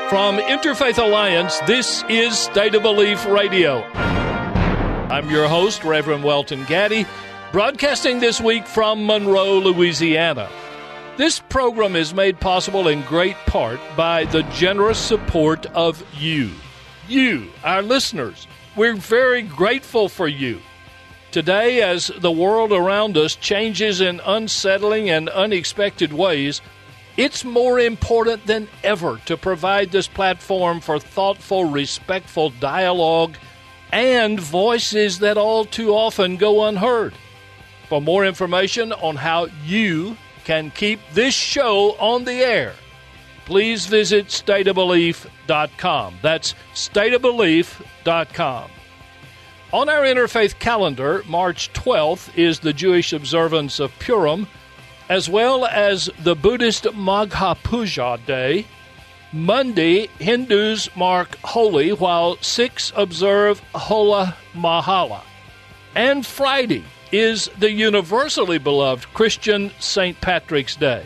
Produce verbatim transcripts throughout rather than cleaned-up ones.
From Interfaith Alliance, this is State of Belief Radio. I'm your host, Reverend Welton Gaddy, broadcasting this week from Monroe, Louisiana. This program is made possible in great part by the generous support of you. You, our listeners. We're very grateful for you. Today, as the world around us changes in unsettling and unexpected ways, it's more important than ever to provide this platform for thoughtful, respectful dialogue and voices that all too often go unheard. For more information on how you can keep this show on the air, please visit state of belief dot com. That's state of belief dot com. On our interfaith calendar, March twelfth is the Jewish observance of Purim, as well as the Buddhist Magha Puja Day. Monday, Hindus mark Holi, while Sikhs observe Hola Mahalla. And Friday is the universally beloved Christian Saint Patrick's Day.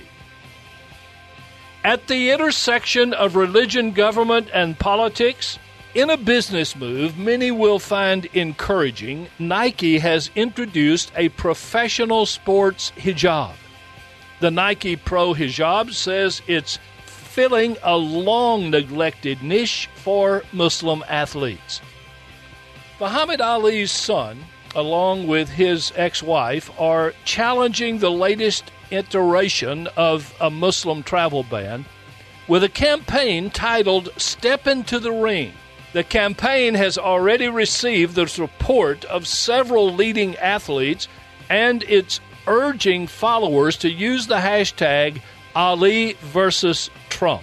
At the intersection of religion, government, and politics, in a business move many will find encouraging, Nike has introduced a professional sports hijab. The Nike Pro Hijab says it's filling a long-neglected niche for Muslim athletes. Muhammad Ali's son, along with his ex-wife, are challenging the latest iteration of a Muslim travel ban with a campaign titled Step Into the Ring. The campaign has already received the support of several leading athletes, and it's urging followers to use the hashtag Ali versus Trump.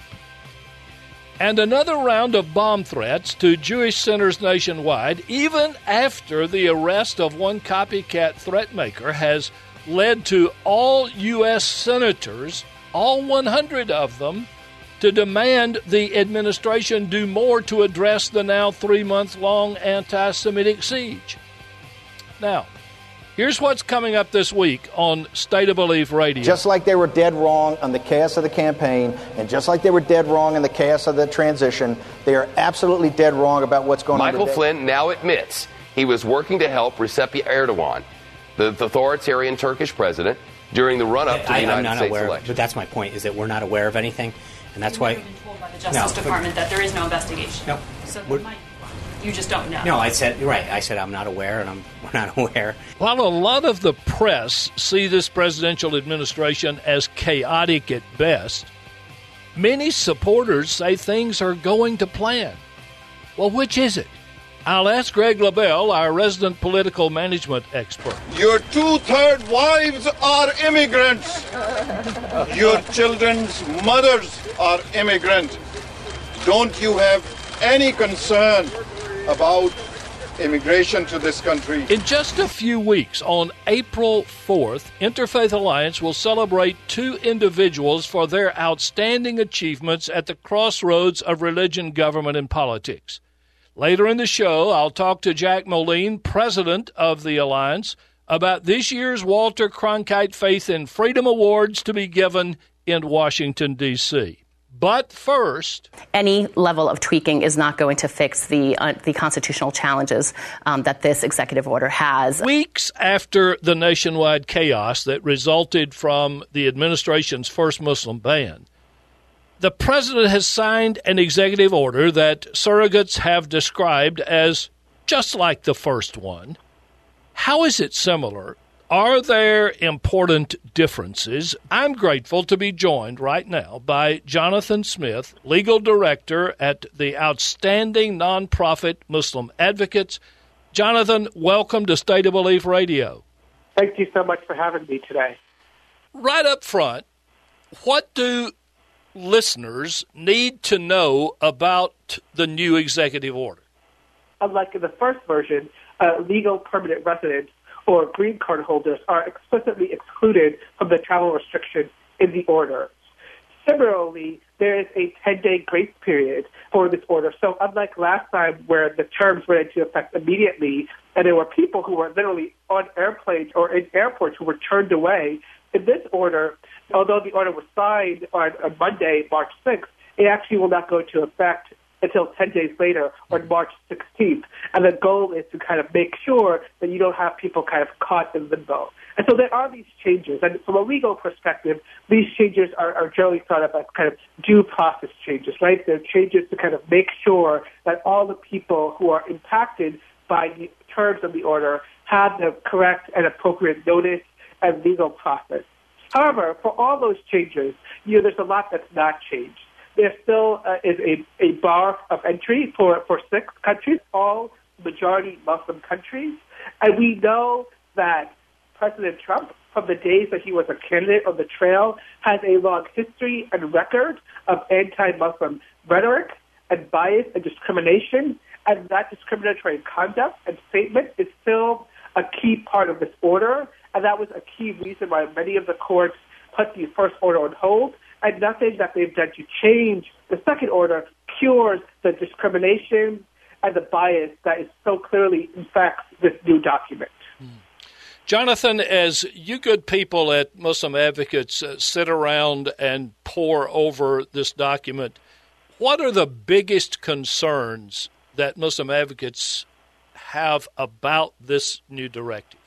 And another round of bomb threats to Jewish centers nationwide, even after the arrest of one copycat threat maker, has led to all U S senators, all one hundred of them, to demand the administration do more to address the now three-month-long anti-Semitic siege. Now, here's what's coming up this week on State of Belief Radio. Just like they were dead wrong on the chaos of the campaign, and just like they were dead wrong in the chaos of the transition, they are absolutely dead wrong about what's going Michael on today. Flynn now admits he was working to help Recep Erdogan, the, the authoritarian Turkish president, during the run-up to the I, United I'm not States aware, election. but that's my point, is that we're not aware of anything, and that's why... You've been told by the Justice no, Department that there is no investigation. No. So there might, you just don't know. No, I said, right, I said I'm not aware, and I'm we're not aware. While a lot of the press see this presidential administration as chaotic at best, many supporters say things are going to plan. Well, which is it? I'll ask Greg LaBelle, our resident political management expert. Your two-third wives are immigrants. Your children's mothers are immigrant. Don't you have any concern about immigration to this country? In just a few weeks, on April fourth, Interfaith Alliance will celebrate two individuals for their outstanding achievements at the crossroads of religion, government, and politics. Later in the show, I'll talk to Jack Moline, president of the Alliance, about this year's Walter Cronkite Faith and Freedom Awards to be given in Washington, D C But first, any level of tweaking is not going to fix the uh, the constitutional challenges um, that this executive order has. Weeks after the nationwide chaos that resulted from the administration's first Muslim ban, the president has signed an executive order that surrogates have described as just like the first one. How is it similar? Are there important differences? I'm grateful to be joined right now by Jonathan Smith, legal director at the outstanding nonprofit Muslim Advocates. Jonathan, welcome to State of Belief Radio. Thank you so much for having me today. Right up front, what do listeners need to know about the new executive order? Unlike in the first version, uh, legal permanent residents or green card holders are explicitly excluded from the travel restrictions in the order. Similarly, there is a ten-day grace period for this order. So unlike last time where the terms went into effect immediately and there were people who were literally on airplanes or in airports who were turned away, in this order, although the order was signed on, on Monday, March sixth, it actually will not go into effect until ten days later, on March sixteenth. And the goal is to kind of make sure that you don't have people kind of caught in limbo. And so there are these changes. And from a legal perspective, these changes are, are generally thought of as kind of due process changes, right? They're changes to kind of make sure that all the people who are impacted by the terms of the order have the correct and appropriate notice and legal process. However, for all those changes, you know, there's a lot that's not changed. There still uh, is a, a bar of entry for, for six countries, all majority Muslim countries. And we know that President Trump, from the days that he was a candidate on the trail, has a long history and record of anti-Muslim rhetoric and bias and discrimination. And that discriminatory conduct and statement is still a key part of this order. And that was a key reason why many of the courts put the first order on hold. And nothing that they've done to change the second order cures the discrimination and the bias that is so clearly infects this new document. Jonathan, as you good people at Muslim Advocates uh, sit around and pore over this document, what are the biggest concerns that Muslim Advocates have about this new directive?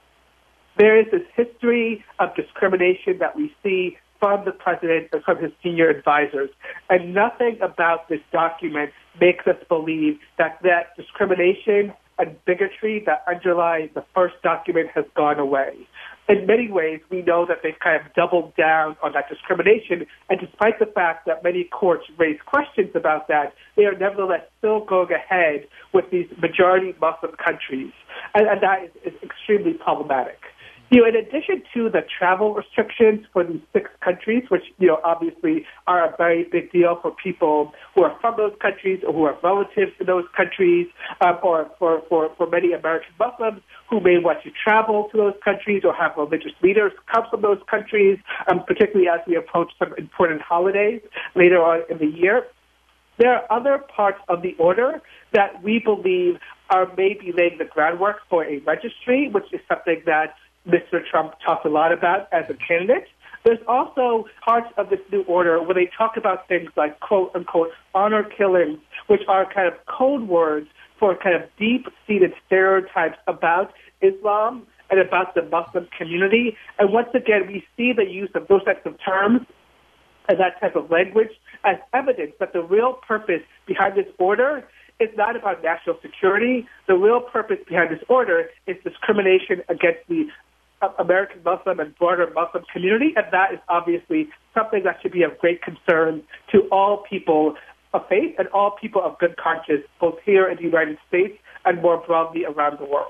There is this history of discrimination that we see from the president and from his senior advisors. And nothing about this document makes us believe that that discrimination and bigotry that underlie the first document has gone away. In many ways, we know that they've kind of doubled down on that discrimination, and despite the fact that many courts raise questions about that, they are nevertheless still going ahead with these majority Muslim countries, and, and that is, is extremely problematic. You know, in addition to the travel restrictions for these six countries, which, you know, obviously are a very big deal for people who are from those countries or who are relatives to those countries, um, or for, for, for many American Muslims who may want to travel to those countries or have religious leaders come from those countries, um, particularly as we approach some important holidays later on in the year. There are other parts of the order that we believe are maybe laying the groundwork for a registry, which is something that Mister Trump talked a lot about as a candidate. There's also parts of this new order where they talk about things like, quote unquote, honor killings, which are kind of code words for kind of deep-seated stereotypes about Islam and about the Muslim community. And once again, we see the use of those types of terms and that type of language as evidence that the real purpose behind this order is not about national security. The real purpose behind this order is discrimination against the American Muslim and broader Muslim community, and that is obviously something that should be of great concern to all people of faith and all people of good conscience, both here in the United States and more broadly around the world.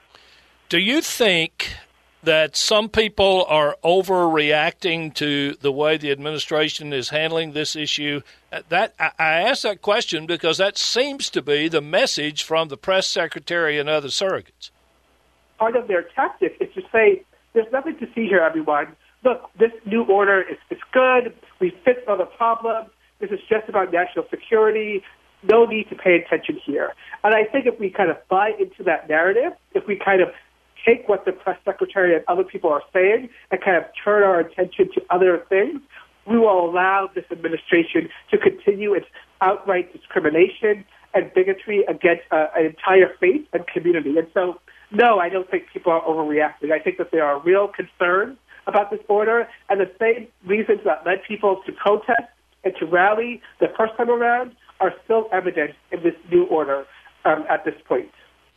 Do you think that some people are overreacting to the way the administration is handling this issue? That I ask that question because that seems to be the message from the press secretary and other surrogates. Part of their tactic is to say, there's nothing to see here, everyone. Look, this new order is, is good. We fixed all the problems. This is just about national security. No need to pay attention here. And I think if we kind of buy into that narrative, if we kind of take what the press secretary and other people are saying and kind of turn our attention to other things, we will allow this administration to continue its outright discrimination and bigotry against uh, an entire faith and community. And so, no, I don't think people are overreacting. I think that there are real concerns about this order, and the same reasons that led people to protest and to rally the first time around are still evident in this new order um, at this point.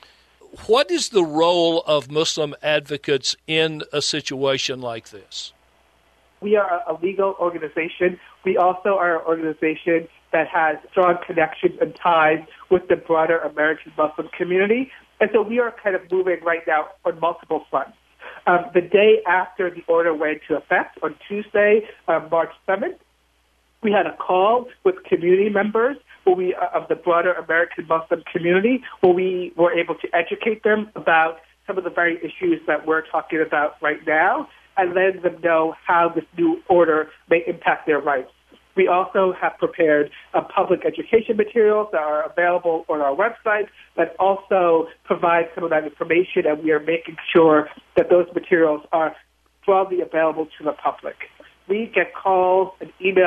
What is the role of Muslim advocates in a situation like this? We are a legal organization. We also are an organization that has strong connections and ties with the broader American Muslim community. And so we are kind of moving right now on multiple fronts. Um, the day after the order went into effect, on Tuesday, uh, March seventh, we had a call with community members where we, uh, of the broader American Muslim community, where we were able to educate them about some of the very issues that we're talking about right now and let them know how this new order may impact their rights. We also have prepared uh, public education materials that are available on our website that also provide some of that information, and we are making sure that those materials are broadly available to the public. We get calls and emails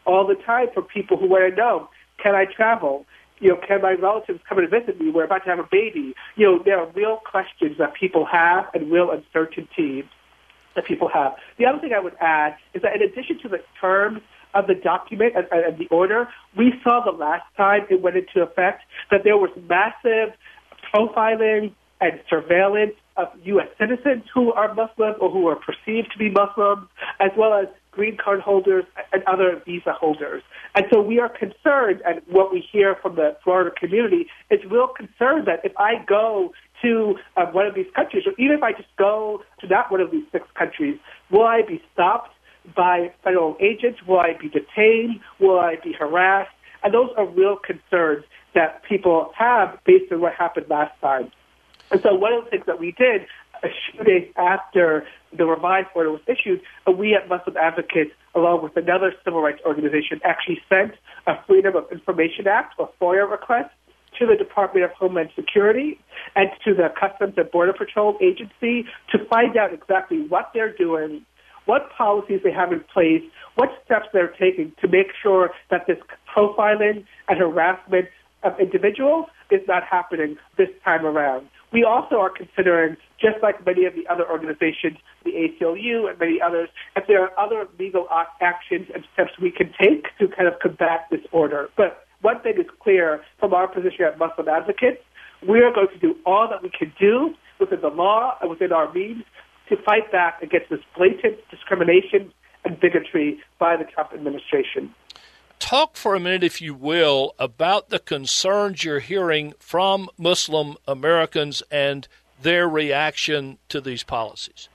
all the time from people who want to know, can I travel? You know, can my relatives come and visit me? We're about to have a baby. You know, there are real questions that people have and real uncertainties that people have. The other thing I would add is that in addition to the terms of the document and, and the order, we saw the last time it went into effect that there was massive profiling and surveillance of U S citizens who are Muslim or who are perceived to be Muslim, as well as green card holders and other visa holders. And so we are concerned, and what we hear from the broader community is real concern that if I go to uh, one of these countries, or even if I just go to not one of these six countries, will I be stopped by federal agents? Will I be detained? Will I be harassed? And those are real concerns that people have based on what happened last time. And so one of the things that we did a few days after the revised order was issued, we at Muslim Advocates, along with another civil rights organization, actually sent a Freedom of Information Act, or FOIA request, to the Department of Homeland Security and to the Customs and Border Patrol Agency to find out exactly what they're doing, what policies they have in place, what steps they're taking to make sure that this profiling and harassment of individuals is not happening this time around. We also are considering, just like many of the other organizations, the A C L U and many others, if there are other legal actions and steps we can take to kind of combat this order. But one thing is clear from our position at Muslim Advocates, we are going to do all that we can do within the law and within our means to fight back against this blatant discrimination and bigotry by the Trump administration. Talk for a minute, if you will, about the concerns you're hearing from Muslim Americans and their reaction to these policies.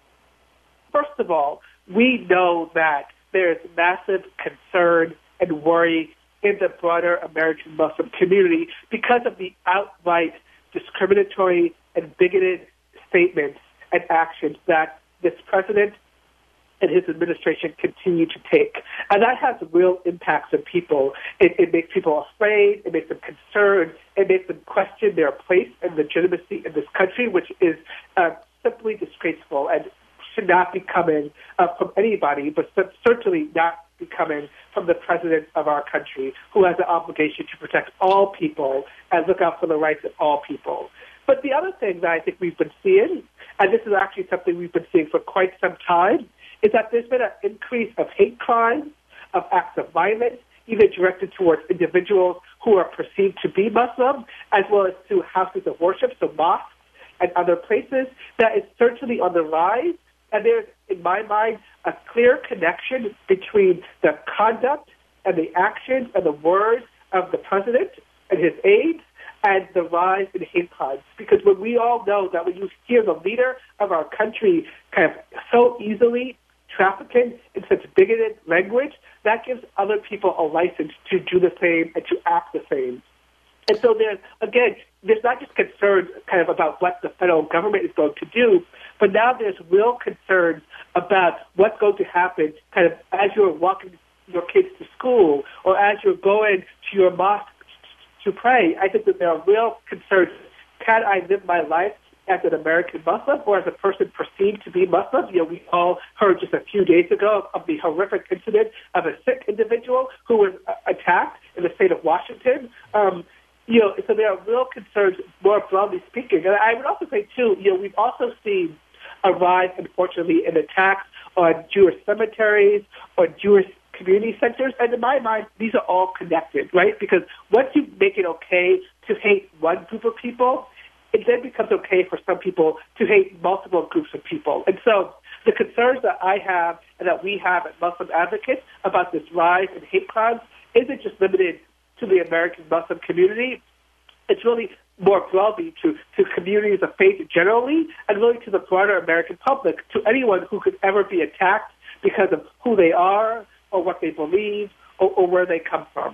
First of all, we know that there is massive concern and worry in the broader American Muslim community because of the outright discriminatory and bigoted statements and actions that this president and his administration continue to take. And that has real impacts on people. It, it makes people afraid. It makes them concerned. It makes them question their place and legitimacy in this country, which is uh, simply disgraceful and should not be coming uh, from anybody, but certainly not be coming from the president of our country, who has an obligation to protect all people and look out for the rights of all people. But the other thing that I think we've been seeing, and this is actually something we've been seeing for quite some time, is that there's been an increase of hate crimes, of acts of violence, either directed towards individuals who are perceived to be Muslim, as well as to houses of worship, so mosques and other places, that is certainly on the rise. And there's, in my mind, a clear connection between the conduct and the actions and the words of the president and his aides and the rise in hate crimes. Because when we all know that when you hear the leader of our country kind of so easily trafficking in such bigoted language, that gives other people a license to do the same and to act the same. And so there's, again, there's not just concerns kind of about what the federal government is going to do, but now there's real concerns about what's going to happen kind of as you're walking your kids to school or as you're going to your mosque to pray. I think that there are real concerns. Can I live my life as an American Muslim or as a person perceived to be Muslim? You know, we all heard just a few days ago of the horrific incident of a Sikh individual who was uh, attacked in the state of Washington. Um, you know, so there are real concerns, more broadly speaking. And I would also say, too, you know, we've also seen a rise, unfortunately, in attacks on Jewish cemeteries or Jewish community centers. And in my mind, these are all connected, right? Because once you make it okay to hate one group of people, it then becomes okay for some people to hate multiple groups of people. And so the concerns that I have and that we have at Muslim Advocates about this rise in hate crimes isn't just limited to the American Muslim community. It's really more broadly to, to communities of faith generally and really to the broader American public, to anyone who could ever be attacked because of who they are or what they believe or, or where they come from.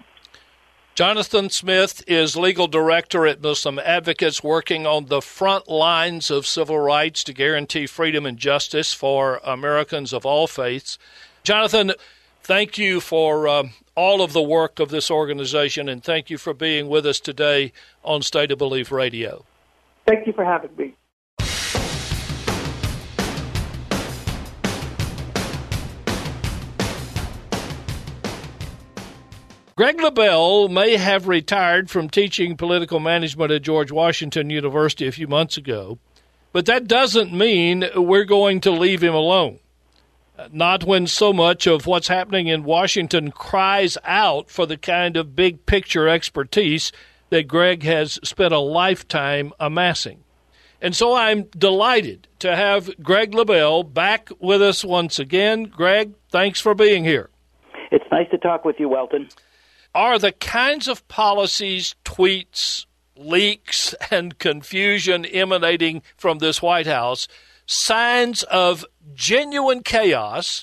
Jonathan Smith is legal director at Muslim Advocates, working on the front lines of civil rights to guarantee freedom and justice for Americans of all faiths. Jonathan, thank you for um, all of the work of this organization, and thank you for being with us today on State of Belief Radio. Thank you for having me. Greg LaBelle may have retired from teaching political management at George Washington University a few months ago, but that doesn't mean we're going to leave him alone. Not when so much of what's happening in Washington cries out for the kind of big-picture expertise that Greg has spent a lifetime amassing. And so I'm delighted to have Greg LaBelle back with us once again. Greg, thanks for being here. It's nice to talk with you, Welton. Are the kinds of policies, tweets, leaks, and confusion emanating from this White House signs of genuine chaos,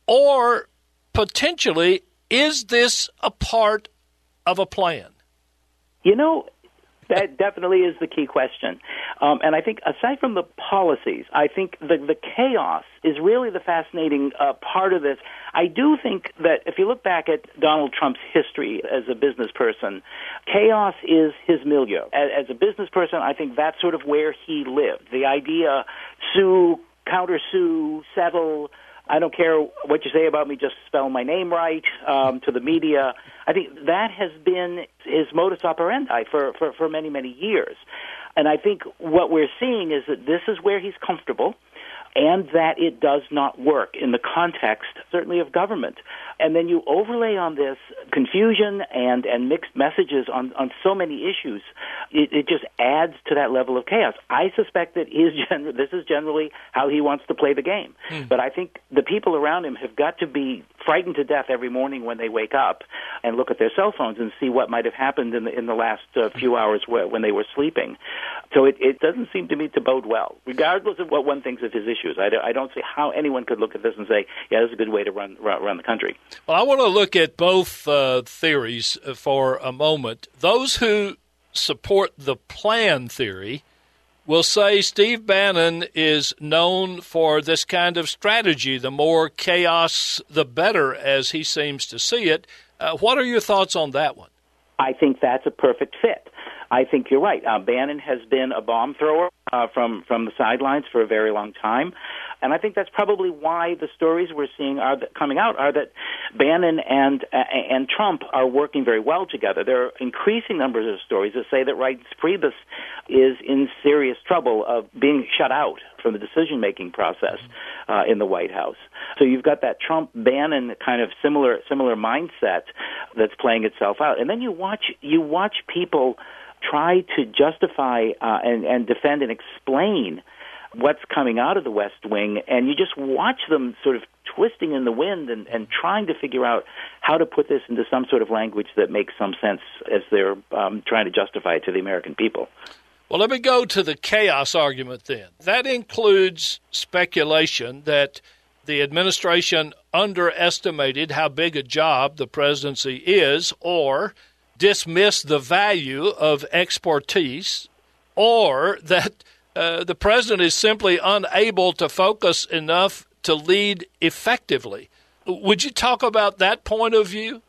or potentially is this a part of a plan? You know, that definitely is the key question. Um, and I think aside from the policies, I think the, the chaos is really the fascinating uh, part of this. I do think that if you look back at Donald Trump's history as a business person, chaos is his milieu. As, as a business person, I think that's sort of where he lived. The idea, sue, counter-sue, settle, I don't care what you say about me, just spell my name right, um, to the media. I think that has been his modus operandi for, for, for many, many years. And I think what we're seeing is that this is where he's comfortable and that it does not work in the context, certainly, of government. And then you overlay on this confusion and, and mixed messages on, on so many issues, it, it just adds to that level of chaos. I suspect that he is gen- this is generally how he wants to play the game. Mm. But I think the people around him have got to be frightened to death every morning when they wake up and look at their cell phones and see what might have happened in the, in the last uh, few hours wh- when they were sleeping. So it, it doesn't seem to me to bode well, regardless of what one thinks of his issues. I, do, I don't see how anyone could look at this and say, yeah, this is a good way to run run, run the country. Well, I want to look at both uh, theories for a moment. Those who support the plan theory will say Steve Bannon is known for this kind of strategy. The more chaos, the better, as he seems to see it. Uh, what are your thoughts on that one? I think that's a perfect fit. I think you're right. Uh, Bannon has been a bomb thrower uh, from, from the sidelines for a very long time. And I think that's probably why the stories we're seeing are that, coming out are that Bannon and uh, and Trump are working very well together. There are increasing numbers of stories that say that Reince Priebus is in serious trouble of being shut out from the decision-making process uh, in the White House. So you've got that Trump-Bannon kind of similar similar mindset that's playing itself out. And then you watch you watch people try to justify uh, and, and defend and explain what's coming out of the West Wing, and you just watch them sort of twisting in the wind and, and trying to figure out how to put this into some sort of language that makes some sense as they're um, trying to justify it to the American people. Well, let me go to the chaos argument then. That includes speculation that the administration underestimated how big a job the presidency is, or dismissed the value of expertise, or that Uh, the president is simply unable to focus enough to lead effectively. Would you talk about that point of view?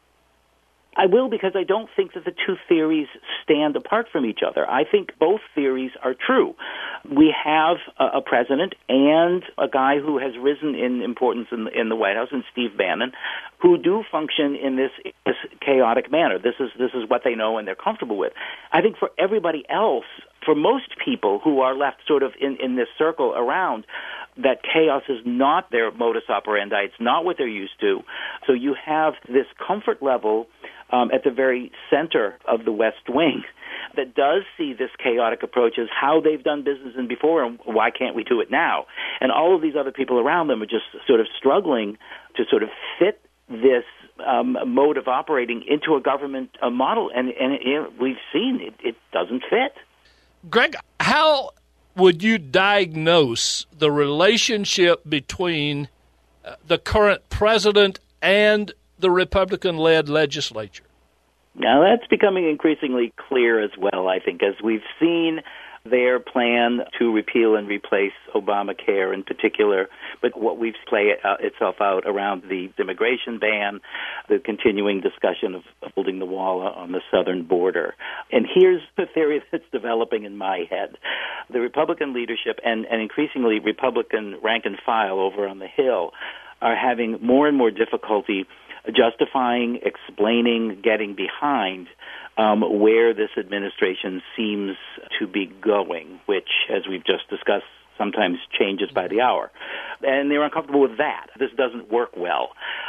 I will, because I don't think that the two theories stand apart from each other. I think both theories are true. We have a, a president and a guy who has risen in importance in the, in the White House, and Steve Bannon, who do function in this, this chaotic manner. This is this is what they know and they're comfortable with. I think for everybody else, for most people who are left sort of in, in this circle around, that chaos is not their modus operandi. It's not what they're used to. So you have this comfort level um, at the very center of the West Wing that does see this chaotic approach as how they've done business in before, and why can't we do it now? And all of these other people around them are just sort of struggling to sort of fit this um, mode of operating into a government uh, model, and, and it, we've seen it, it doesn't fit. Greg, how would you diagnose the relationship between uh, the current president and the Republican-led legislature? Now, that's becoming increasingly clear as well, I think, as we've seen their plan to repeal and replace Obamacare in particular, but what we've played uh, itself out around the immigration ban, the continuing discussion of holding the wall on the southern border. And here's the theory that's developing in my head. The Republican leadership and, and increasingly Republican rank and file over on the Hill are having more and more difficulty justifying, explaining, getting behind um, where this administration seems to be going, which, as we've just discussed, sometimes changes by the hour. And they're uncomfortable with that. This doesn't work well.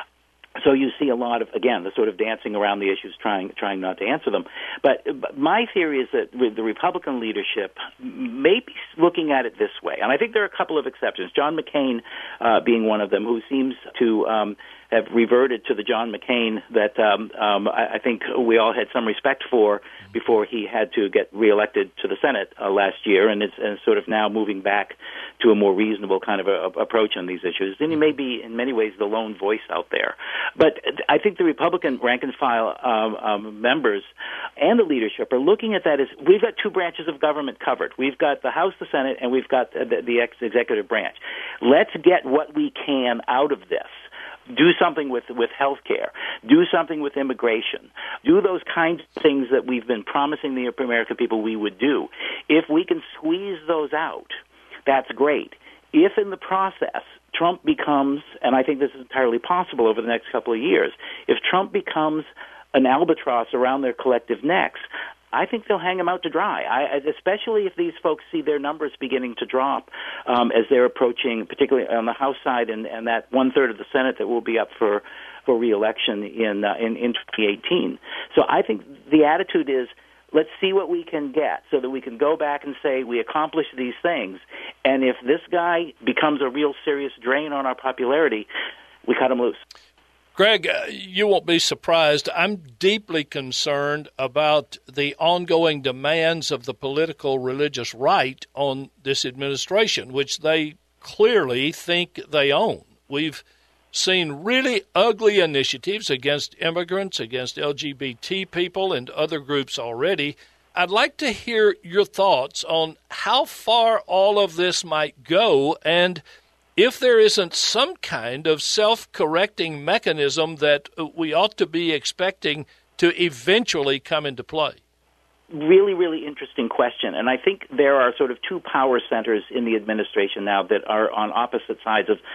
So you see a lot of, again, the sort of dancing around the issues, trying trying not to answer them. But, but my theory is that with the Republican leadership may be looking at it this way, and I think there are a couple of exceptions, John McCain uh, being one of them, who seems to um, have reverted to the John McCain that um, um, I, I think we all had some respect for before he had to get reelected to the Senate uh, last year, and it's and sort of now moving back to a more reasonable kind of a, a approach on these issues. And he may be, in many ways, the lone voice out there. But I think the Republican rank-and-file um, um, members and the leadership are looking at that as we've got two branches of government covered. We've got the House, the Senate, and we've got the, the executive branch. Let's get what we can out of this. Do something with with health care. Do something with immigration. Do those kinds of things that we've been promising the American people we would do. If we can squeeze those out, that's great. If in the process Trump becomes, and I think this is entirely possible over the next couple of years, if Trump becomes an albatross around their collective necks, I think they'll hang them out to dry, I, especially if these folks see their numbers beginning to drop um, as they're approaching, particularly on the House side and, and that one-third of the Senate that will be up for, for re-election in, uh, in, in twenty eighteen. So I think the attitude is, let's see what we can get so that we can go back and say we accomplished these things. And if this guy becomes a real serious drain on our popularity, we cut him loose. Greg, uh, you won't be surprised. I'm deeply concerned about the ongoing demands of the political religious right on this administration, which they clearly think they own. We've seen really ugly initiatives against immigrants, against L G B T people, and other groups already. I'd like to hear your thoughts on how far all of this might go and if there isn't some kind of self-correcting mechanism that we ought to be expecting to eventually come into play. Really, really interesting question. And I think there are sort of two power centers in the administration now that are on opposite sides of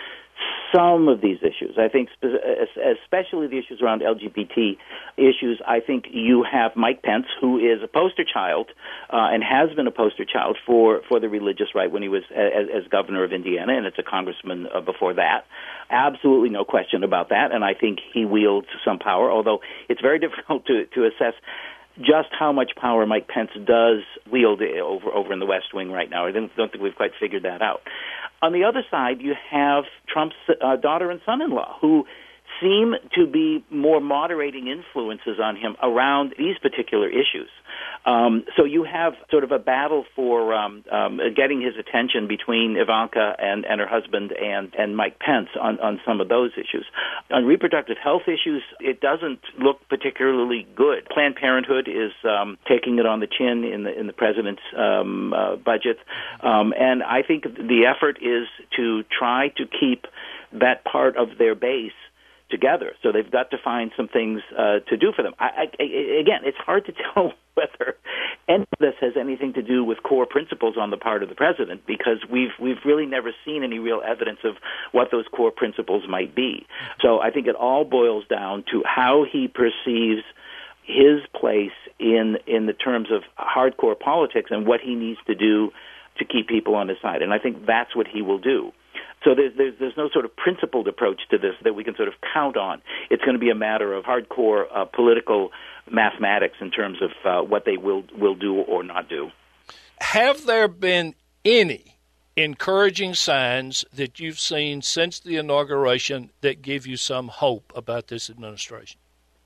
some of these issues. I think especially the issues around L G B T issues, I think you have Mike Pence, who is a poster child uh, and has been a poster child for, for the religious right when he was as, as governor of Indiana, and it's a congressman uh, before that. Absolutely no question about that, and I think he wields some power, although it's very difficult to, to assess just how much power Mike Pence does wield over over in the West Wing right now. I don't, don't think we've quite figured that out. On the other side, you have Trump's uh, daughter and son-in-law, who seem to be more moderating influences on him around these particular issues. Um, so you have sort of a battle for um, um, getting his attention between Ivanka and, and her husband and, and Mike Pence on, on some of those issues. On reproductive health issues, it doesn't look particularly good. Planned Parenthood is um, taking it on the chin in the in the president's um, uh, budget, um, and I think the effort is to try to keep that part of their base together. So they've got to find some things uh, to do for them. I, I, again, it's hard to tell whether any of this has anything to do with core principles on the part of the president, because we've we've really never seen any real evidence of what those core principles might be. So I think it all boils down to how he perceives his place in in the terms of hardcore politics and what he needs to do to keep people on his side. And I think that's what he will do. So there's, there's there's no sort of principled approach to this that we can sort of count on. It's going to be a matter of hardcore uh, political mathematics in terms of uh, what they will will do or not do. Have there been any encouraging signs that you've seen since the inauguration that give you some hope about this administration?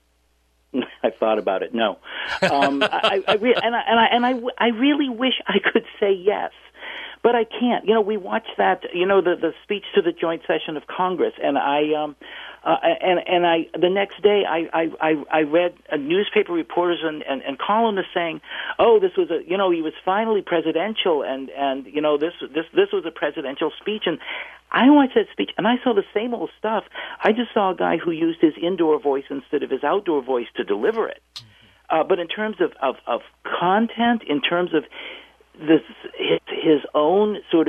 I thought about it. No, um, I, I re- and I and I and I, I really wish I could say yes. But I can't. You know, we watched that, you know, the, the speech to the joint session of Congress, and I, um, uh, and and I, the next day, I, I, I read a newspaper reporters and, and, and columnists saying, oh, this was a, you know, he was finally presidential, and, and you know, this this this was a presidential speech, and I watched that speech, and I saw the same old stuff. I just saw a guy who used his indoor voice instead of his outdoor voice to deliver it. Uh, but in terms of, of, of content, in terms of this, his, his own sort of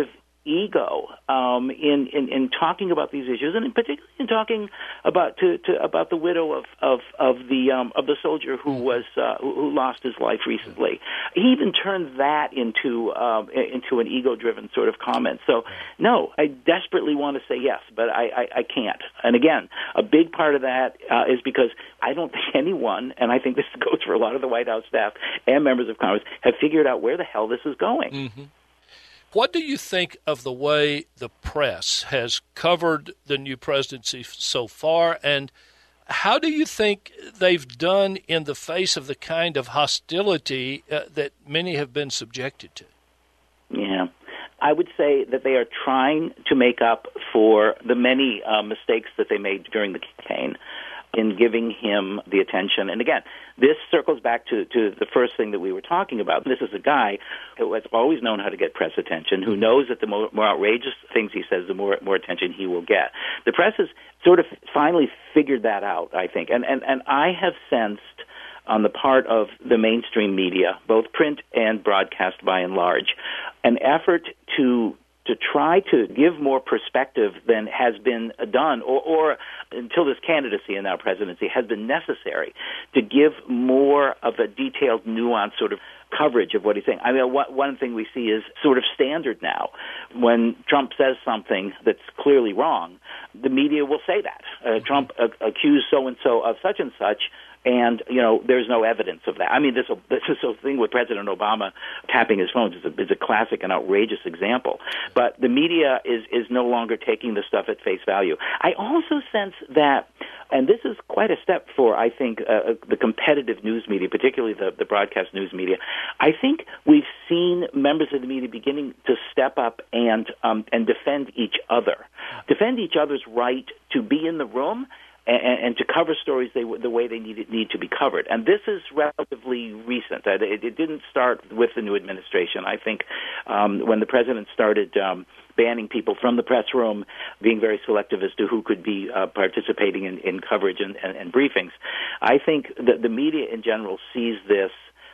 ego um, in, in in talking about these issues, and in particularly in talking about to, to about the widow of of of the um, of the soldier who was uh, who, who lost his life recently. He even turned that into um, into an ego-driven sort of comment. So, no, I desperately want to say yes, but I, I, I can't. And again, a big part of that uh, is because I don't think anyone, and I think this goes for a lot of the White House staff and members of Congress, have figured out where the hell this is going. Mm-hmm. What do you think of the way the press has covered the new presidency so far, and how do you think they've done in the face of the kind of hostility uh, that many have been subjected to? Yeah. I would say that they are trying to make up for the many uh, mistakes that they made during the campaign in giving him the attention. And again, this circles back to, to the first thing that we were talking about. This is a guy who has always known how to get press attention, who knows that the more, more outrageous things he says, the more more attention he will get. The press has sort of finally figured that out, I think. And, and, and I have sensed on the part of the mainstream media, both print and broadcast by and large, an effort to to try to give more perspective than has been done, or, or until this candidacy and now presidency has been necessary, to give more of a detailed, nuanced sort of coverage of what he's saying. I mean, what, one thing we see is sort of standard now. When Trump says something that's clearly wrong, the media will say that. Uh, Trump uh, accused so-and-so of such and such, and, you know, there's no evidence of that. I mean, this, this is a thing with President Obama tapping his phones is a, is a classic and outrageous example. But the media is, is no longer taking the stuff at face value. I also sense that, and this is quite a step for, I think, uh, the competitive news media, particularly the, the broadcast news media. I think we've seen members of the media beginning to step up and um, and defend each other, defend each other's right to be in the room And, and to cover stories they, the way they need, need to be covered. And this is relatively recent. It, it didn't start with the new administration. I think um, when the president started um, banning people from the press room, being very selective as to who could be uh, participating in, in coverage and, and, and briefings, I think that the media in general sees this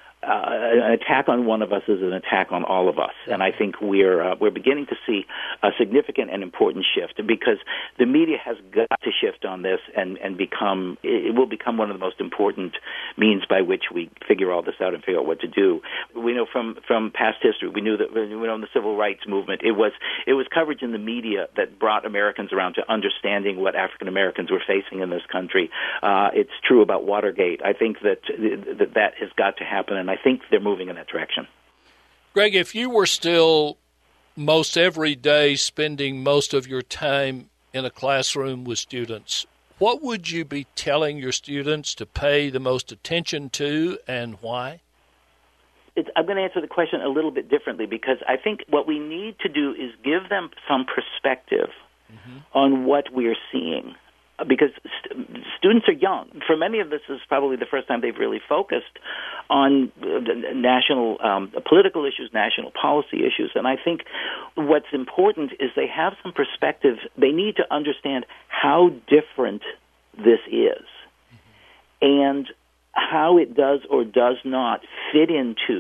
Uh, an attack on one of us is an attack on all of us, and I think we're uh, we're beginning to see a significant and important shift because the media has got to shift on this and and become it will become one of the most important means by which we figure all this out and figure out what to do. We know from from past history, we knew that we know in the civil rights movement, it was it was coverage in the media that brought Americans around to understanding what African Americans were facing in this country. Uh, it's true about Watergate. I think that that that has got to happen, and I think they're moving in that direction. Greg, if you were still most every day spending most of your time in a classroom with students, what would you be telling your students to pay the most attention to and why? It's, I'm going to answer the question a little bit differently because I think what we need to do is give them some perspective mm-hmm. on what we're seeing. Because st- students are young. For many of this is probably the first time they've really focused on uh, national um, political issues, national policy issues. And I think what's important is they have some perspective. They need to understand how different this is mm-hmm. and how it does or does not fit into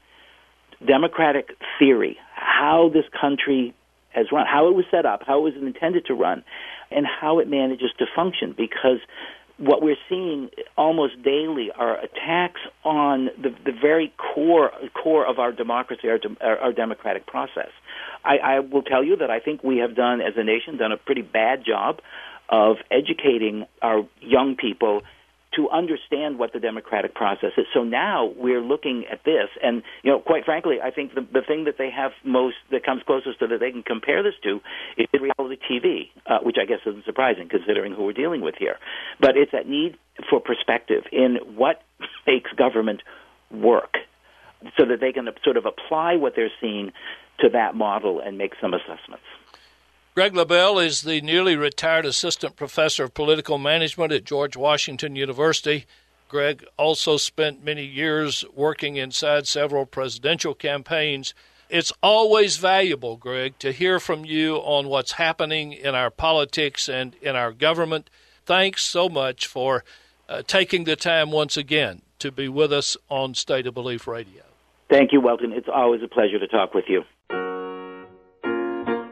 democratic theory, how this country has run, how it was set up, how it was intended to run, and how it manages to function, because what we're seeing almost daily are attacks on the, the very core core of our democracy, our, our, our democratic process. I, I will tell you that I think we have done, as a nation, done a pretty bad job of educating our young people to understand what the democratic process is. So now we're looking at this, and, you know, quite frankly, I think the, the thing that they have most, that comes closest to that they can compare this to is reality T V, uh, which I guess isn't surprising considering who we're dealing with here. But it's that need for perspective in what makes government work so that they can sort of apply what they're seeing to that model and make some assessments. Greg LaBelle is the newly retired assistant professor of political management at George Washington University. Greg also spent many years working inside several presidential campaigns. It's always valuable, Greg, to hear from you on what's happening in our politics and in our government. Thanks so much for uh, taking the time once again to be with us on State of Belief Radio. Thank you, Welton. It's always a pleasure to talk with you.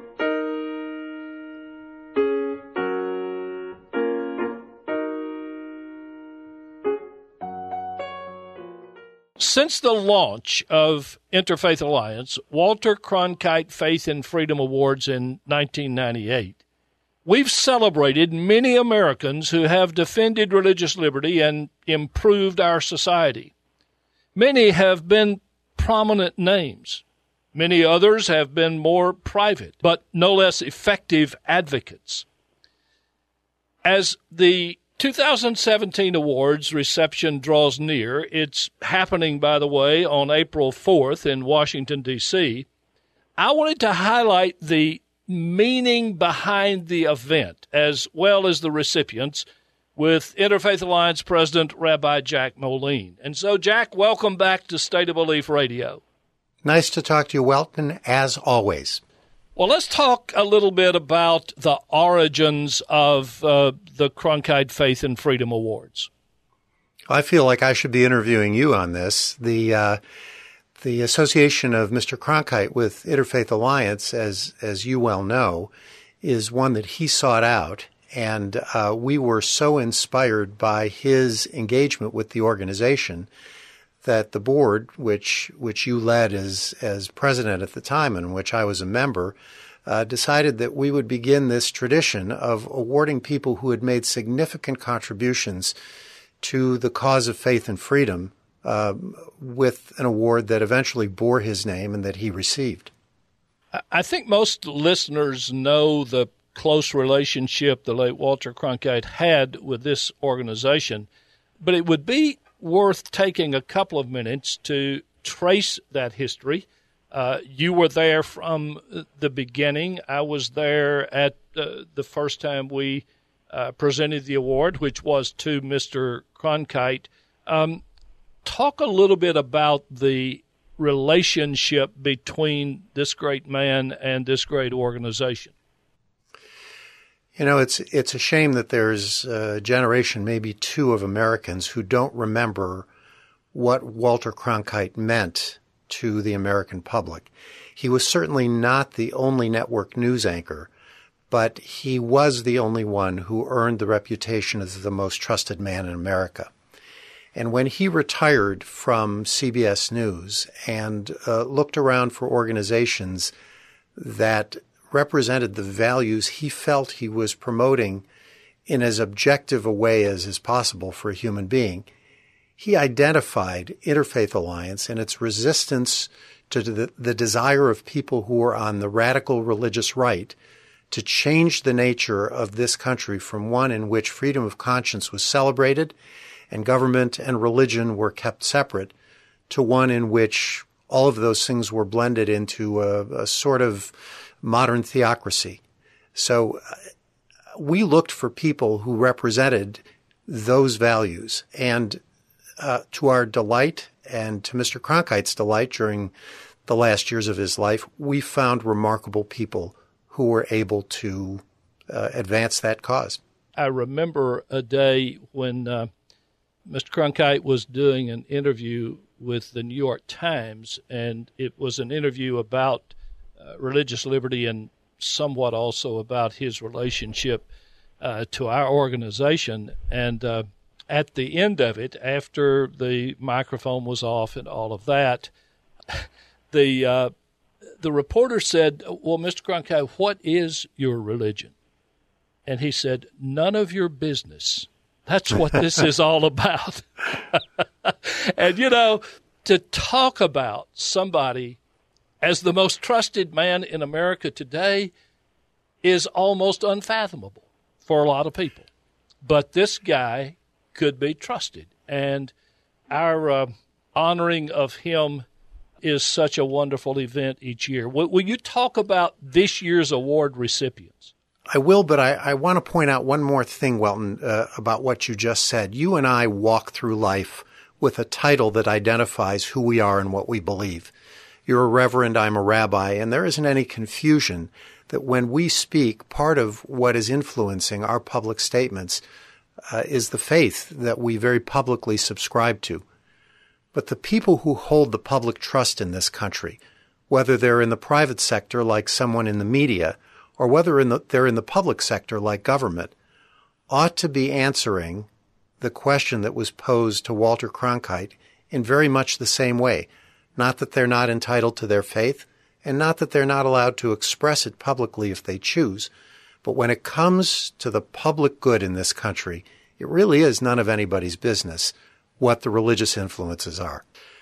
Since the launch of Interfaith Alliance, Walter Cronkite Faith and Freedom Awards in nineteen ninety-eight, we've celebrated many Americans who have defended religious liberty and improved our society. Many have been prominent names. Many others have been more private, but no less effective advocates. As the two thousand seventeen awards reception draws near, it's happening, by the way, on April fourth in Washington, D C, I wanted to highlight the meaning behind the event, as well as the recipients, with Interfaith Alliance President Rabbi Jack Moline. And so, Jack, welcome back to State of Belief Radio. Nice to talk to you, Welton, as always. Well, let's talk a little bit about the origins of uh, the Cronkite Faith and Freedom Awards. I feel like I should be interviewing you on this. The uh, the association of Mister Cronkite with Interfaith Alliance, as as you well know, is one that he sought out, and uh, we were so inspired by his engagement with the organization that the board, which which you led as as president at the time, and which I was a member, uh, decided that we would begin this tradition of awarding people who had made significant contributions to the cause of faith and freedom uh, with an award that eventually bore his name and that he received. I think most listeners know the close relationship the late Walter Cronkite had with this organization, but it would be worth taking a couple of minutes to trace that history. Uh, you were there from the beginning. I was there at uh, the first time we uh, presented the award, which was to Mister Cronkite. Um, talk a little bit about the relationship between this great man and this great organization. You know, it's it's a shame that there's a generation, maybe two, of Americans who don't remember what Walter Cronkite meant to the American public. He was certainly not the only network news anchor, but he was the only one who earned the reputation as the most trusted man in America. And when he retired from C B S News and uh, looked around for organizations that represented the values he felt he was promoting in as objective a way as is possible for a human being, he identified Interfaith Alliance and its resistance to the, the desire of people who were on the radical religious right to change the nature of this country from one in which freedom of conscience was celebrated and government and religion were kept separate to one in which all of those things were blended into a, a sort of modern theocracy. So uh, we looked for people who represented those values. And uh, to our delight and to Mister Cronkite's delight during the last years of his life, we found remarkable people who were able to uh, advance that cause. I remember a day when uh, Mister Cronkite was doing an interview with the New York Times, and it was an interview about Uh, religious liberty and somewhat also about his relationship uh, to our organization. And uh, at the end of it, after the microphone was off and all of that, the uh, the reporter said, "Well, Mister Cronkite, what is your religion?" And he said, "None of your business. That's what this is all about." And, you know, to talk about somebody as the most trusted man in America today is almost unfathomable for a lot of people. But this guy could be trusted, and our uh, honoring of him is such a wonderful event each year. Will, will you talk about this year's award recipients? I will, but I, I want to point out one more thing, Welton, uh, about what you just said. You and I walk through life with a title that identifies who we are and what we believe. You're a reverend, I'm a rabbi, and there isn't any confusion that when we speak, part of what is influencing our public statements uh, is the faith that we very publicly subscribe to. But the people who hold the public trust in this country, whether they're in the private sector like someone in the media, or whether in the, they're in the public sector like government, ought to be answering the question that was posed to Walter Cronkite in very much the same way. Not that they're not entitled to their faith, and not that they're not allowed to express it publicly if they choose. But when it comes to the public good in this country, it really is none of anybody's business what the religious influences are.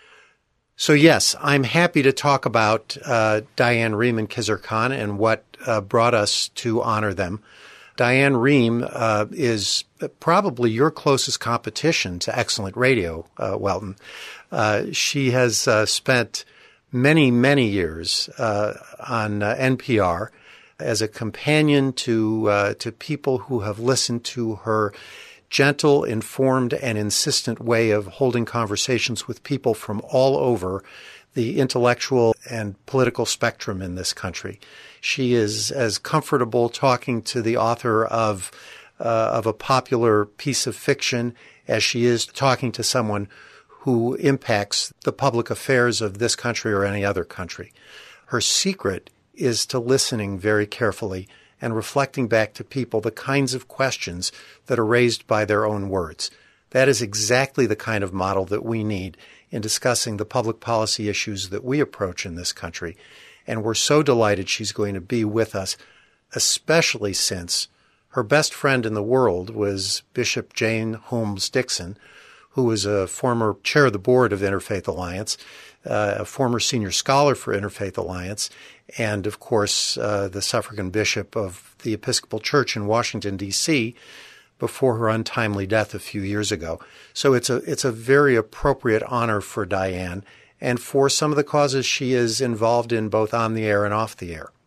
So yes, I'm happy to talk about uh, Diane Rehm and Khizr Khan and what uh, brought us to honor them. Diane Rehm uh, is probably your closest competition to excellent radio, uh, Welton. Uh, she has uh, spent many, many years uh, on uh, N P R as a companion to uh, to people who have listened to her gentle, informed, and insistent way of holding conversations with people from all over the intellectual and political spectrum in this country. She is as comfortable talking to the author of uh, of a popular piece of fiction as she is talking to someone who impacts the public affairs of this country or any other country. Her secret is to listening very carefully and reflecting back to people the kinds of questions that are raised by their own words. That is exactly the kind of model that we need in discussing the public policy issues that we approach in this country. And we're so delighted she's going to be with us, especially since her best friend in the world was Bishop Jane Holmes Dixon, who was a former chair of the board of Interfaith Alliance, uh, a former senior scholar for Interfaith Alliance, and, of course, uh, the suffragan bishop of the Episcopal Church in Washington, D C, before her untimely death a few years ago. So it's a it's a very appropriate honor for Diane and for some of the causes she is involved in both on the air and off the air.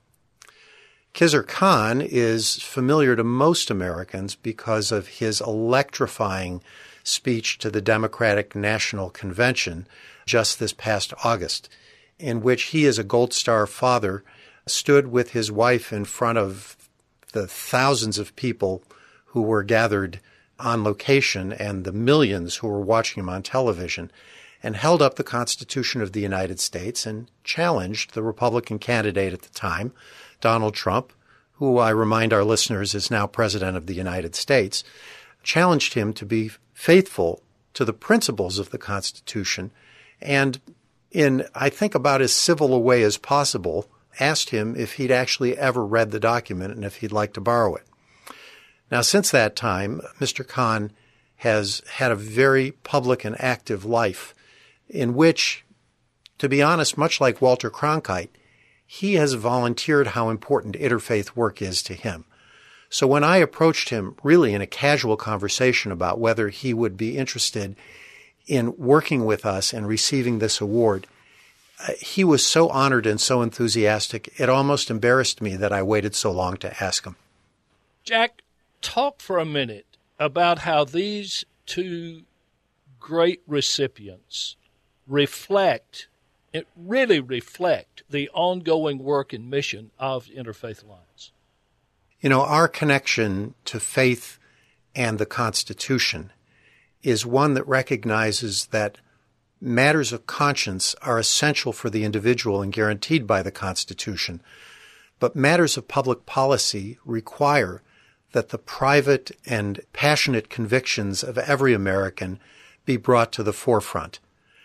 Khizr Khan is familiar to most Americans because of his electrifying speech to the Democratic National Convention just this past August, in which he, as a Gold Star father, stood with his wife in front of the thousands of people who were gathered on location and the millions who were watching him on television, and held up the Constitution of the United States and challenged the Republican candidate at the time, Donald Trump, who I remind our listeners is now President of the United States, challenged him to be faithful to the principles of the Constitution and, in, I think, about as civil a way as possible, asked him if he'd actually ever read the document and if he'd like to borrow it. Now, since that time, Mister Khan has had a very public and active life in which, to be honest, much like Walter Cronkite, he has volunteered how important interfaith work is to him. So when I approached him really in a casual conversation about whether he would be interested in working with us and receiving this award, uh, he was so honored and so enthusiastic, it almost embarrassed me that I waited so long to ask him. Jack, talk for a minute about how these two great recipients reflect, it really reflect the ongoing work and mission of Interfaith Alliance. You know, our connection to faith and the Constitution is one that recognizes that matters of conscience are essential for the individual and guaranteed by the Constitution, but matters of public policy require that the private and passionate convictions of every American be brought to the forefront.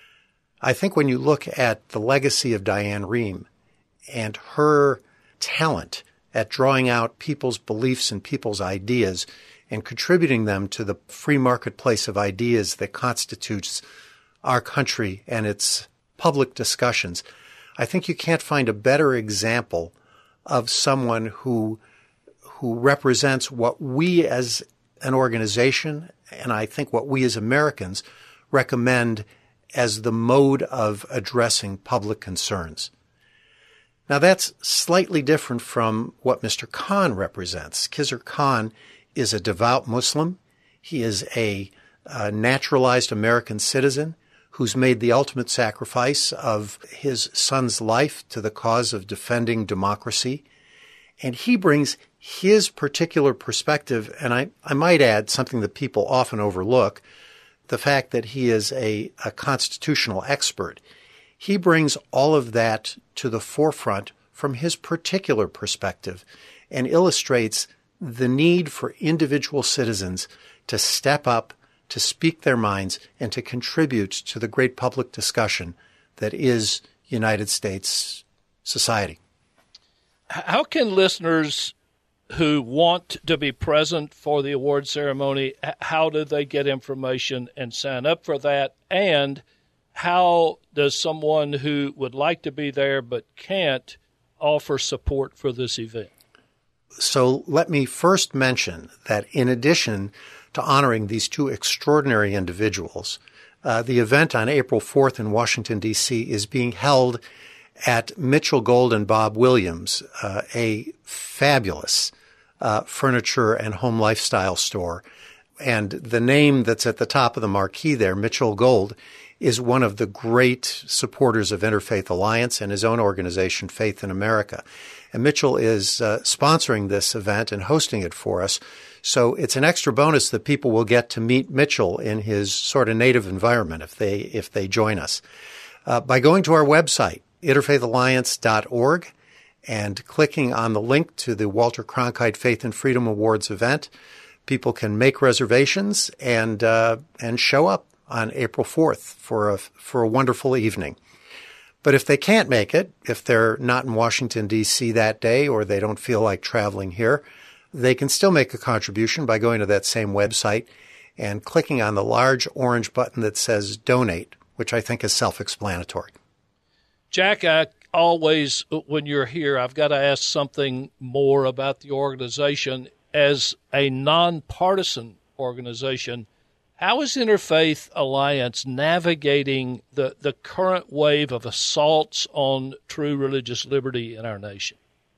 I think when you look at the legacy of Diane Rehm and her talent at drawing out people's beliefs and people's ideas and contributing them to the free marketplace of ideas that constitutes our country and its public discussions, I think you can't find a better example of someone who who represents what we as an organization, and I think what we as Americans recommend as the mode of addressing public concerns. Now, that's slightly different from what Mister Khan represents. Khizr Khan is a devout Muslim. He is a, a naturalized American citizen who's made the ultimate sacrifice of his son's life to the cause of defending democracy. And he brings his particular perspective, and I, I might add something that people often overlook, the fact that he is a, a constitutional expert. He brings all of that to the forefront from his particular perspective and illustrates the need for individual citizens to step up, to speak their minds and to contribute to the great public discussion that is United States society. How can listeners who want to be present for the award ceremony, how do they get information and sign up for that? And how does someone who would like to be there but can't offer support for this event? So let me first mention that in addition to honoring these two extraordinary individuals, uh, the event on April fourth in Washington, D C is being held at Mitchell Gold and Bob Williams, uh, a fabulous uh, furniture and home lifestyle store. And the name that's at the top of the marquee there, Mitchell Gold, is one of the great supporters of Interfaith Alliance and his own organization, Faith in America. And Mitchell is uh, sponsoring this event and hosting it for us. So it's an extra bonus that people will get to meet Mitchell in his sort of native environment if they if they join us. Uh, by going to our website, interfaith alliance dot org, and clicking on the link to the Walter Cronkite Faith and Freedom Awards event, people can make reservations and uh, and show up on April fourth for a for a wonderful evening. But if they can't make it, if they're not in Washington, D C that day, or they don't feel like traveling here, they can still make a contribution by going to that same website and clicking on the large orange button that says Donate, which I think is self-explanatory. Jack, I always, when you're here, I've got to ask something more about the organization. As a nonpartisan organization, how is Interfaith Alliance navigating the, the current wave of assaults on true religious liberty in our nation?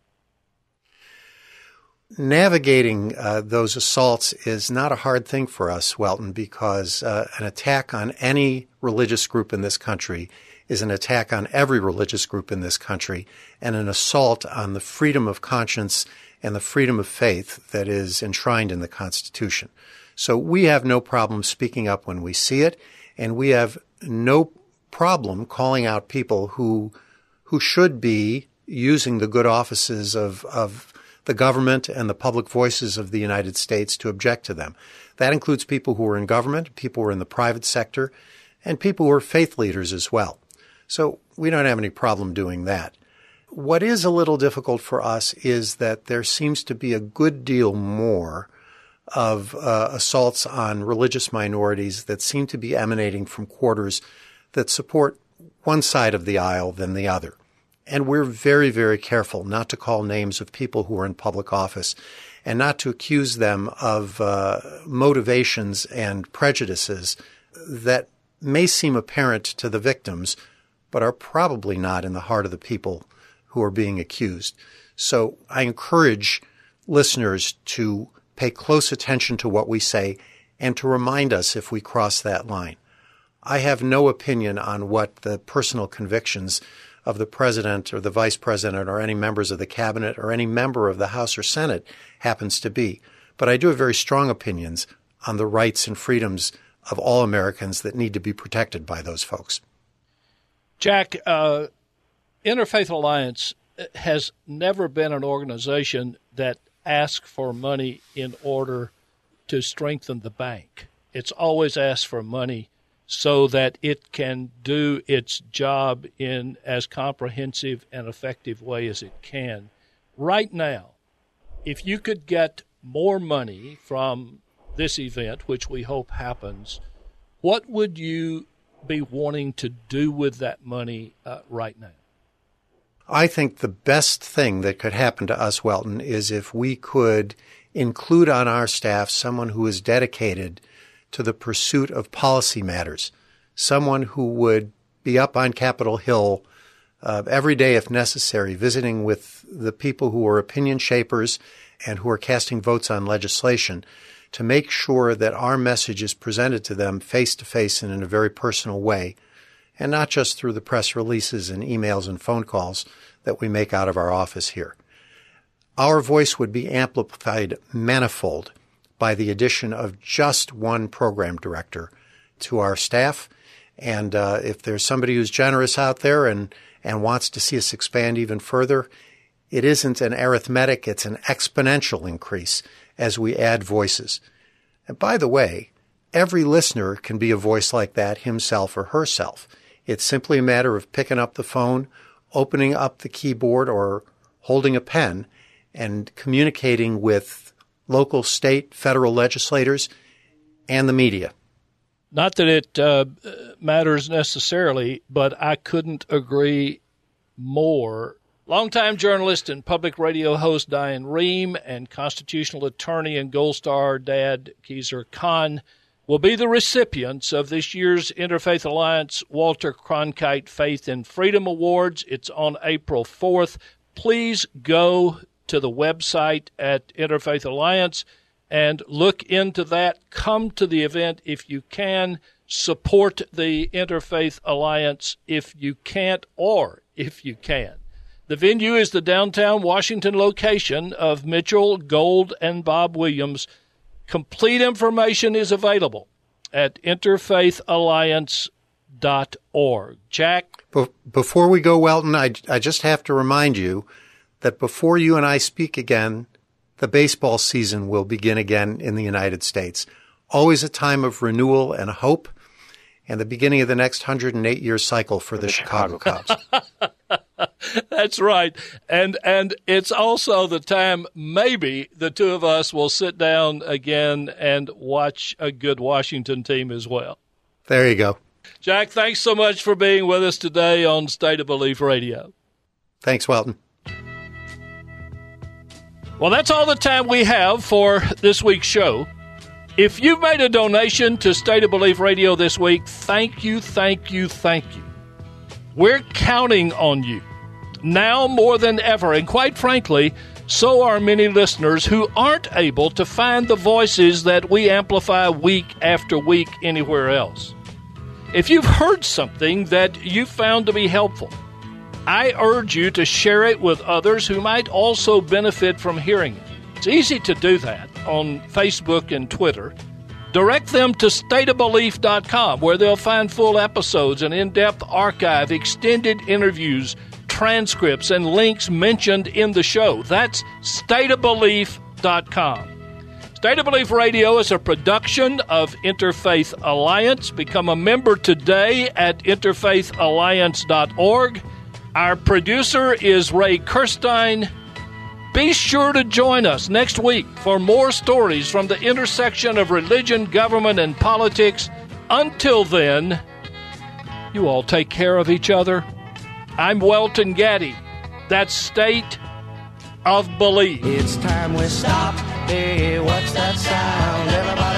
Navigating uh, those assaults is not a hard thing for us, Welton, because uh, an attack on any religious group in this country is an attack on every religious group in this country and an assault on the freedom of conscience and the freedom of faith that is enshrined in the Constitution. So we have no problem speaking up when we see it, and we have no problem calling out people who who should be using the good offices of, of the government and the public voices of the United States to object to them. That includes people who are in government, people who are in the private sector, and people who are faith leaders as well. So we don't have any problem doing that. What is a little difficult for us is that there seems to be a good deal more of uh, assaults on religious minorities that seem to be emanating from quarters that support one side of the aisle than the other. And we're very, very careful not to call names of people who are in public office and not to accuse them of uh, motivations and prejudices that may seem apparent to the victims, but are probably not in the heart of the people who are being accused. So I encourage listeners to pay close attention to what we say and to remind us if we cross that line. I have no opinion on what the personal convictions of the president or the vice president or any members of the cabinet or any member of the House or Senate happens to be. But I do have very strong opinions on the rights and freedoms of all Americans that need to be protected by those folks. Jack, uh, Interfaith Alliance has never been an organization that asks for money in order to strengthen the bank. It's always asked for money so that it can do its job in as comprehensive and effective way as it can. Right now, if you could get more money from this event, which we hope happens, what would you be wanting to do with that money uh, right now? I think the best thing that could happen to us, Welton, is if we could include on our staff someone who is dedicated to the pursuit of policy matters, someone who would be up on Capitol Hill uh, every day if necessary, visiting with the people who are opinion shapers and who are casting votes on legislation to make sure that our message is presented to them face-to-face and in a very personal way, and not just through the press releases and emails and phone calls that we make out of our office here. Our voice would be amplified manifold by the addition of just one program director to our staff. And uh, if there's somebody who's generous out there and, and wants to see us expand even further, it isn't an arithmetic, it's an exponential increase as we add voices. And by the way, every listener can be a voice like that himself or herself. It's simply a matter of picking up the phone, opening up the keyboard, or holding a pen and communicating with local, state, federal legislators and the media. Not that it uh, matters necessarily, but I couldn't agree more. Longtime journalist and public radio host Diane Rehm and constitutional attorney and Gold Star dad Khizr Khan will be the recipients of this year's Interfaith Alliance Walter Cronkite Faith and Freedom Awards. It's on April fourth. Please go to the website at Interfaith Alliance and look into that. Come to the event if you can. Support the Interfaith Alliance if you can't, or if you can. The venue is the downtown Washington location of Mitchell, Gold, and Bob Williams. Complete information is available at interfaith alliance dot org. Jack? Before we go, Welton, I, I just have to remind you that before you and I speak again, the baseball season will begin again in the United States. Always a time of renewal and hope, and the beginning of the next one hundred eight year cycle for the, the Chicago, Chicago Cubs. That's right. And and it's also the time maybe the two of us will sit down again and watch a good Washington team as well. There you go. Jack, thanks so much for being with us today on State of Belief Radio. Thanks, Welton. Well, that's all the time we have for this week's show. If you've made a donation to State of Belief Radio this week, thank you, thank you, thank you. We're counting on you now more than ever, and quite frankly, so are many listeners who aren't able to find the voices that we amplify week after week anywhere else. If you've heard something that you found to be helpful, I urge you to share it with others who might also benefit from hearing it. It's easy to do that on Facebook and Twitter. Direct them to state of belief dot com, where they'll find full episodes, an in-depth archive, extended interviews, transcripts, and links mentioned in the show. That's state of belief dot com. State of Belief Radio is a production of Interfaith Alliance. Become a member today at interfaith alliance dot org. Our producer is Ray Kirstein. Be sure to join us next week for more stories from the intersection of religion, government, and politics. Until then, you all take care of each other. I'm Welton Gaddy. That's State of Belief. It's time we stop. Hey, what's that sound? Everybody